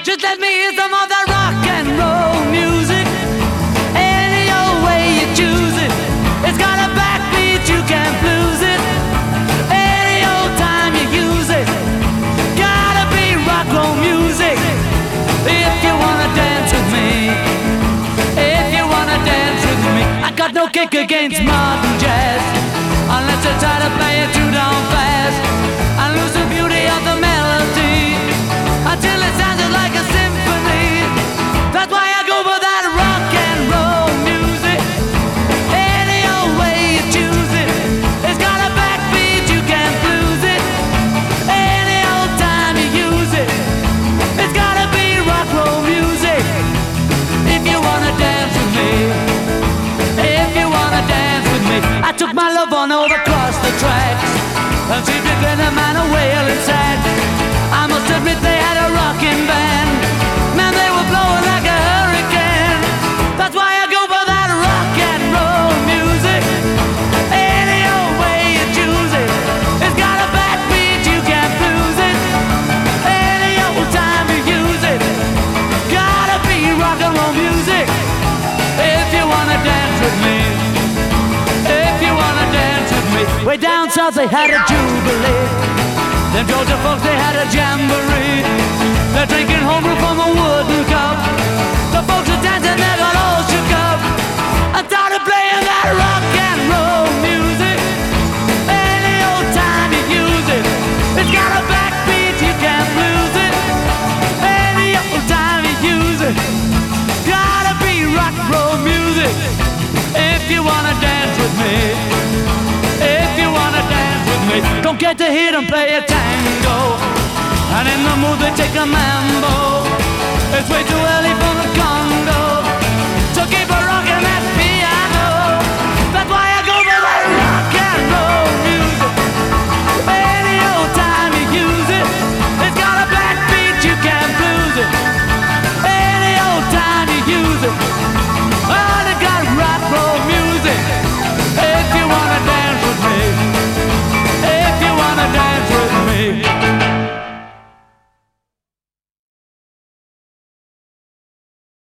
Just let me hear some of that rock and roll music. Any old way you choose it. It's got a backbeat, you can't lose it. Any old time you use it. Gotta be rock roll music. If you wanna dance with me. If you wanna dance with me. I got no kick against modern jazz, unless you try to play it too down fast and lose the beauty of the melody until it sounded like a symphony. That's why I go for that rock and roll music. Any old way you choose it. It's got a backbeat, you can't lose it. Any old time you use it. It's gotta be rock roll music. If you wanna dance with me. If you wanna dance with me. I took my love on over across the tracks and see if you get a man a wailing sax. I must admit they had a rocking band. Man, they were blowing like a hurricane. That's why I go for that rock and roll music. Any old way you choose it. It's got a backbeat, you can't lose it. Any old time you use it. Gotta be rock and roll music. If you wanna dance with me. If you wanna dance with me. Way down south they had a jubilee. Them Georgia folks, they had a jamboree. They're drinking homebrew from a wooden cup. The folks are dancing, they got all shook up and started playing that rock and roll music. Any old time you use it. It's got a backbeat, you can't lose it. Any old time you use it. Gotta be rock and roll music. If you wanna dance with me. If you wanna dance with me. Don't get to hear them play a tango, and in the mood they take a mambo.